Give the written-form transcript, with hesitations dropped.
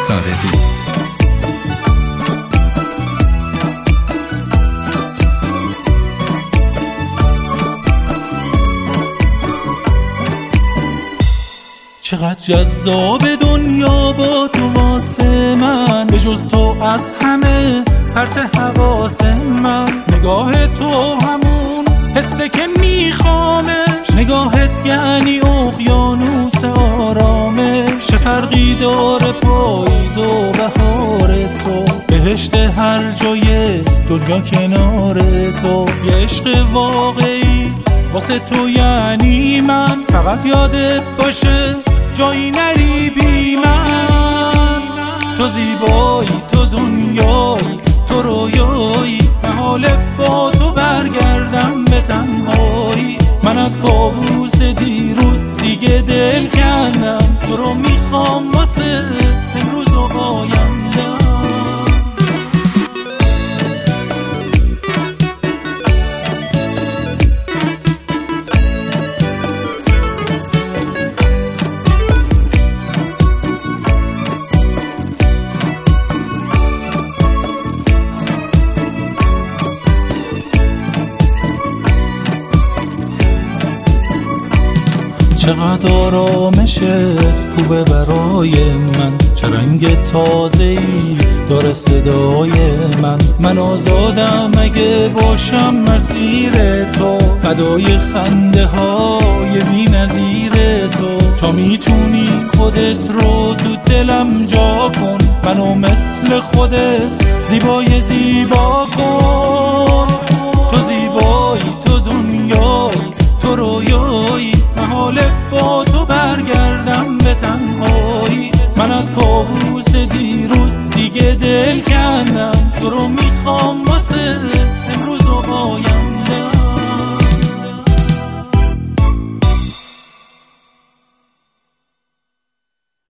صادقی. چقدر جذاب دنیا با تو واسه من، به جز تو از همه پرت حواس من. نگاه تو همون حسه که میخوامش، نگاهت یعنی اقیانوس آرامش. چه فرقی داره پاییز و بهار تو، بهشت هر جای دنیا کنار تو. یه عشق واقعی واسه تو یعنی من، فقط یادت باشه جایی نری بی من. تو زیبایی، تو دنیایی، تو رویایی، محاله با تو برگردم به تنهایی. من از کابوس دیروز دیگه دل کندم، تو رو میخوام واسه امروز و آیندم. چقدر آرامشه خوبه برای من، چه رنگ تازه‌ای داره صدای من. من آزادم اگه باشم مسیر تو، فدای خنده های بی نظیر تو. تا میتونی خودت رو تو دلم جا کن، منو مثل خودت زیبای زیبا کن. تو زیبایی، تو دنیایی، تو رویایی، محاله با تو برگردم به تنهایی. من از کابوس دیروز دیگه دل کندم، تو رو میخوام واسه